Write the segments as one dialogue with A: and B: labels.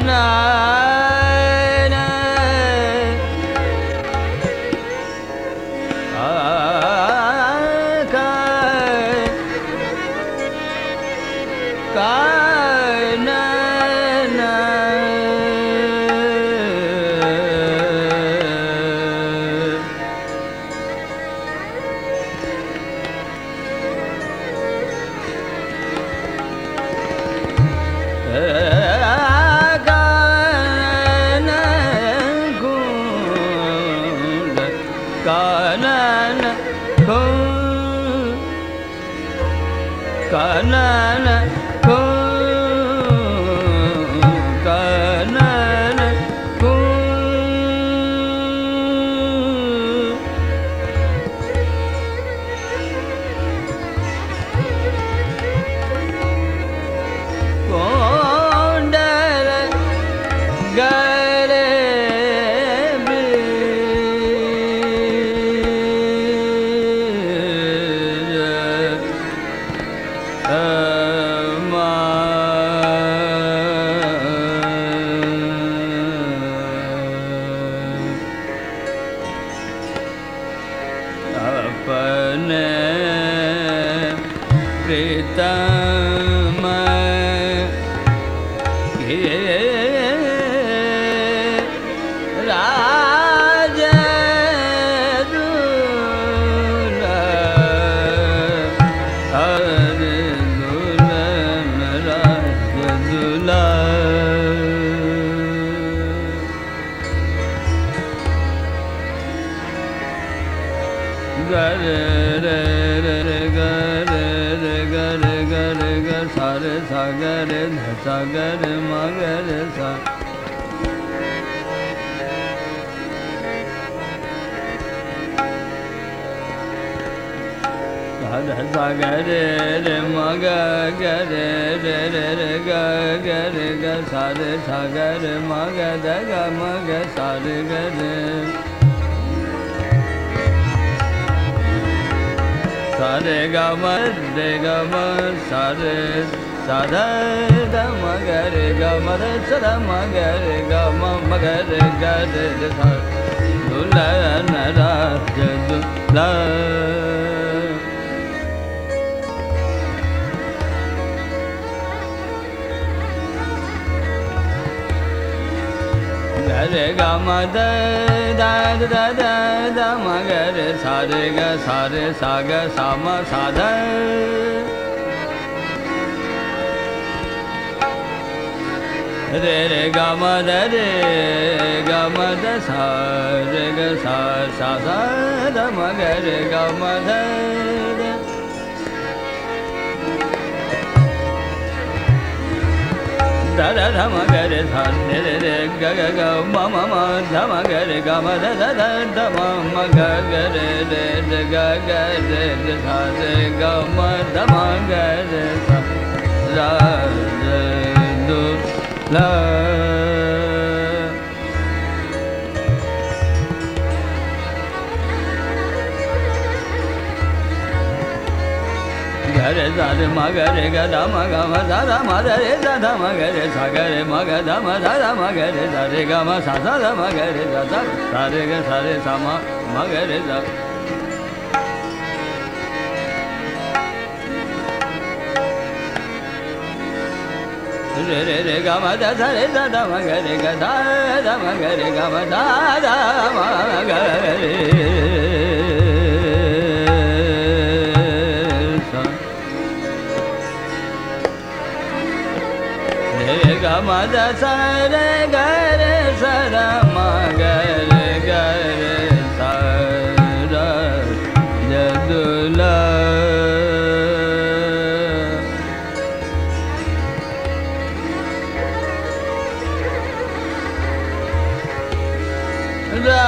A: सागर मगर सा सागर रे मग गे रे ग सारे सागर मग दग मग सारे गे सारे ग सारे साधा द मगर ग मद सदा मगर ग मगर ग सा दुल्हन राज दुल्हा रे ग मद दा दा दा दा मगर सारे ग सारे साग साम साधा रे रे ग मद रे ग मद सा रे ग सा सा सा द मगर ग मद दा दा ध मगर सा रे रे ग ग ग म म म ध मगर ग म द द द ध म म ग ग रे रे रे ग ग रे रे सा रे ग म ध म ग रे सा रा रे दु ला रे सा रे म ग रे ग ध म ग म ध ध म रे सा ध म ग रे सा ग रे म ग ध म ध ध म ग रे सा रे ग म सा सा ध म ग रे सा सा रे ग सा रे सा म ग रे सा रे रे रे ग म ध सा रे सा ध म ग रे ग धा ध म ग रे ग म धा ध म ग रे ग म द सा रे ग रे सा ध म ग रे ग रे सा र ज दु ल रा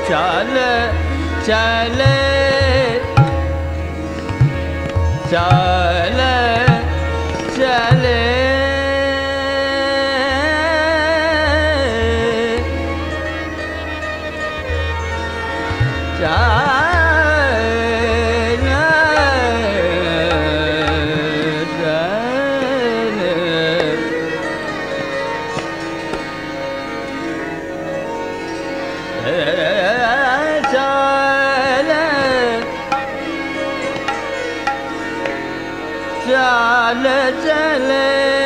A: चाल चले चाल चले चाल चले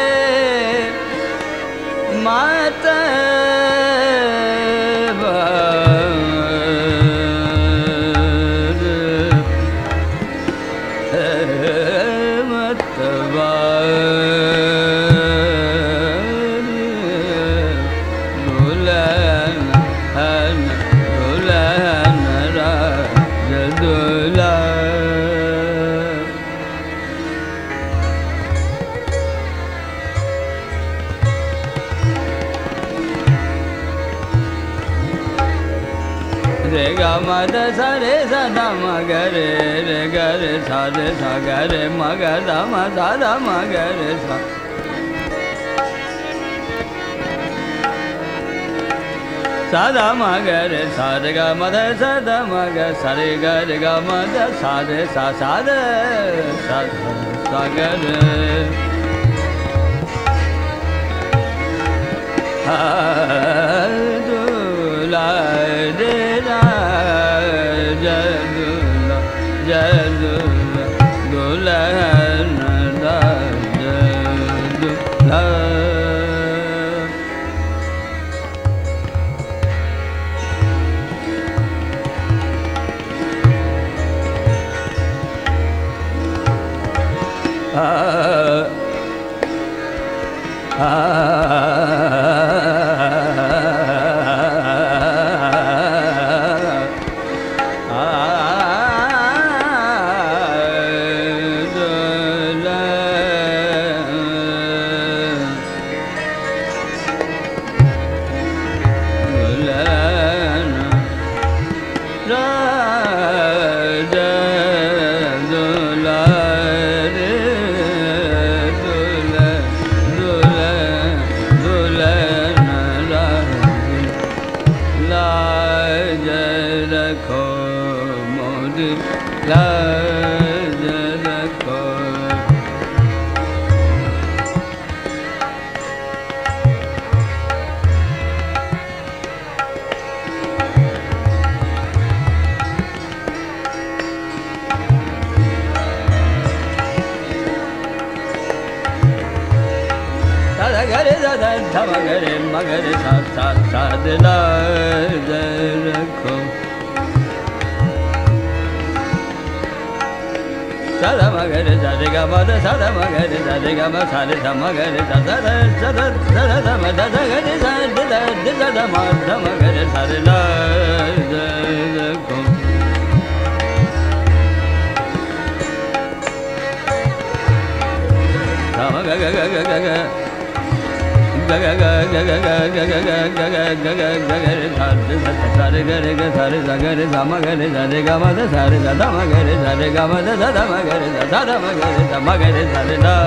A: मत रे ग म द स रे स द म ग रे रे ग रे स रे स ग रे म ग द म स द म ग रे स स द म ग रे स रे ग म द स द म ग स रे ग रे ग म द स रे स स द स स ग रे हा दु ला रे ला जदुला जदुला दुल्हन दा जदुला गरे दा धम गरे मगरे सा सा सा दिला रखो सादा मगरे सा रे गा मा दा सादा मगरे सा रे गा मा सा रे सा मगरे सा सा सा सा सा सा मा दा सा गरे सा दा दा दा मा दा मगरे सा रे ला रखो धा ग ग ग ग ग ग ग ग ग ग ग ग ग ग ग ग रे सा रे ग रे ग सा रे सा ग रे सा म ग रे सा रे ग म द सा रे सा ध म ग रे सा रे ग म द सा ध म ग रे सा सा ध म ग रे सा म ग रे सा रे ला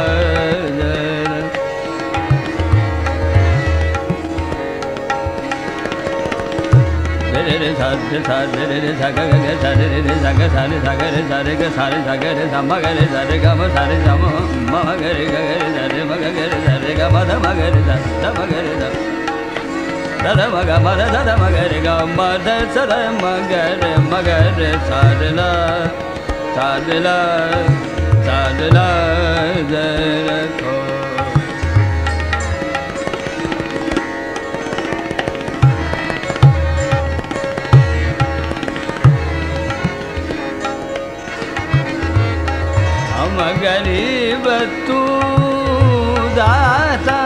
A: रे रे सा रे सा रे रे सा ग ग ग सा रे रे सा ग सा रे सा ग रे सा रे ग सा रे सा ग रे सा म ग रे सा रे ग म सा रे सा म म ग रे ग रे सा रे म ग ग रे सा रे ग म ध म ग रे सा ध म ग रे सा ध ध म ग म ध ध म ग रे ग म ध स ध म ग रे म ग रे सा रे ला सा रे ला सा रे ला ज रे खो हम गरीब तू दाता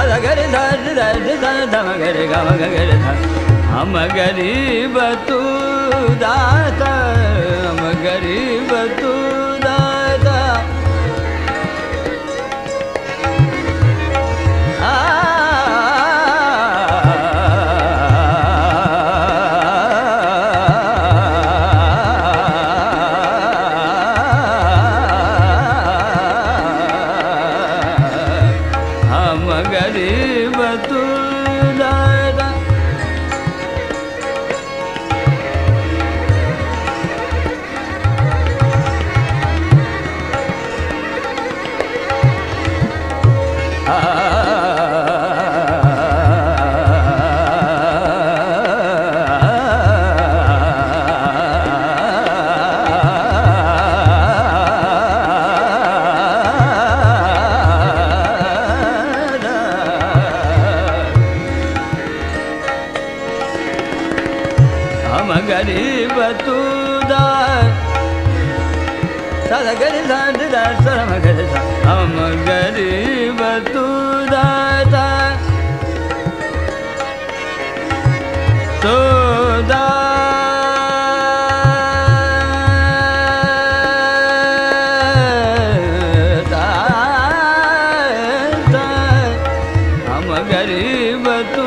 A: सा गरे सा ध म गरे ग म गरे सा हम गरीब तू दाता हम गरीब तू दाता गरीब तू दाता गरीब हम गरीब तू दाता तू दाता हम गरीब तू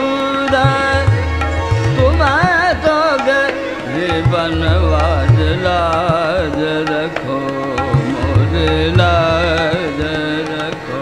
A: बनवाज लाज रखो मोरे लाज रखो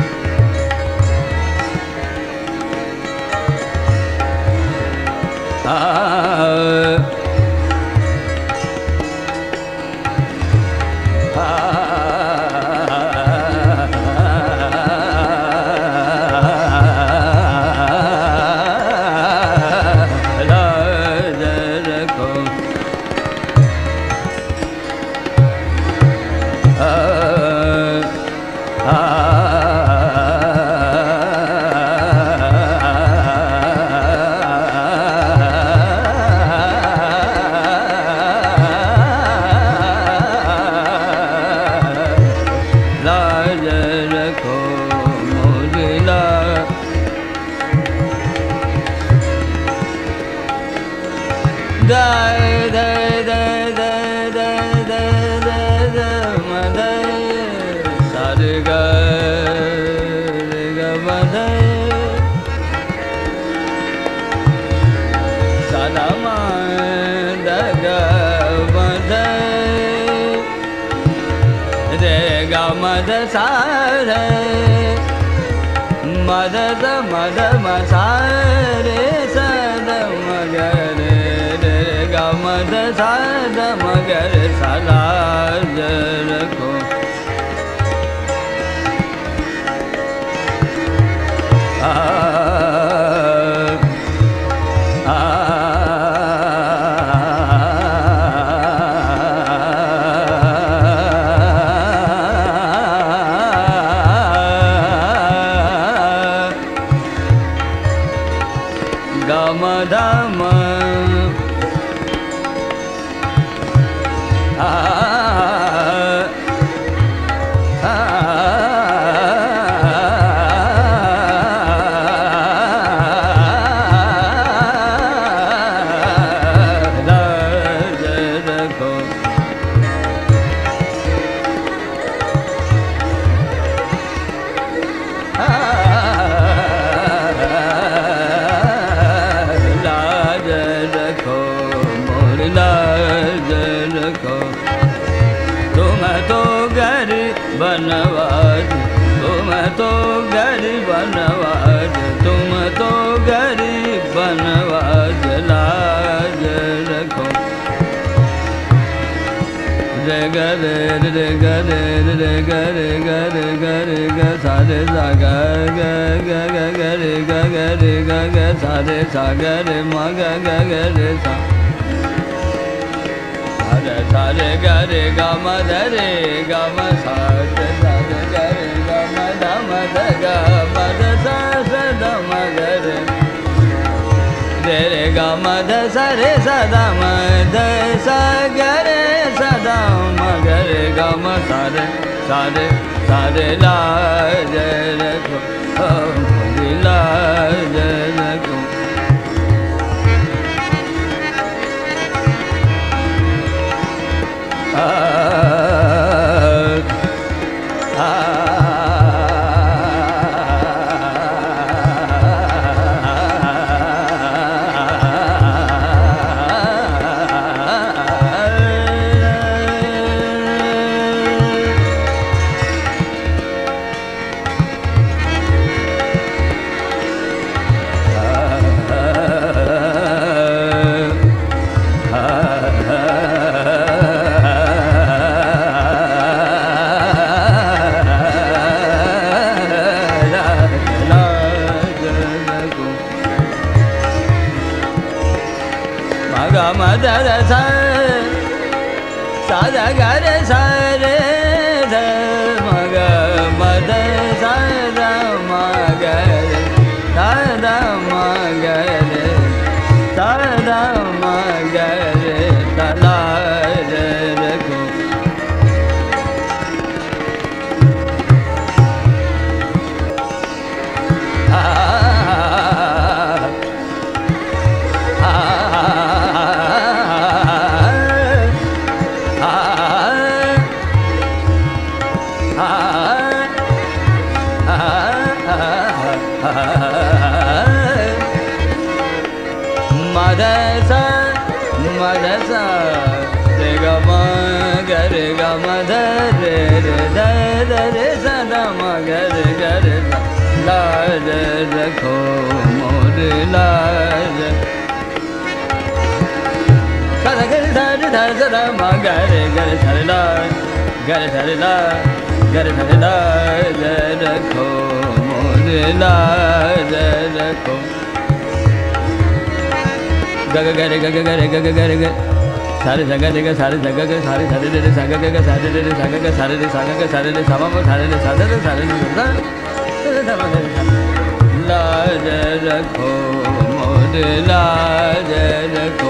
A: मद सारे मद मद मसारे सद मगर रे ग मद सद मगर सलाज रखो बनवाज तुम तो गरीब बनवाज तुम तो गरीब बनवाज लाज रखो रे गरे रे गरे रे गरे गरे गरे ग सारे सागा ग ग ग गरे ग गरे ग ग सारे सागर म ग ग गरे सा सारे गरे ग म रे ग म सा सारे गरे ग म ध म ध ग म ध सा स ध म ग रे रे ग म ध सा रे सा ध म ध सा ग रे सा ध म ग रे ग म सा रे सारे सारे लाज रखो म ध र सा सा ध ग रे सा रे ध म ग म ध सा ध म ग रे सा ध म ग रे सा ध म ग रे सा ला रे रे को Madasa, re ga ma ga re ga ma da re re da da re sa da ma ga re sa la re re ko mo re la re sa da ga re sa da ma ga re sa re la ga re sa re la ga re sa re la re re ko mo re la re ko ga ga ga re ga ga ga re ga ga ga re ga सारे जगह जगह सारे जगह के सारे सारे रे saga के सारे रे सागा के सारे रे सागा के सारे रे सामा को सारे रे सादा रे सारे रे सादा लाज रखो मोर लाज रखो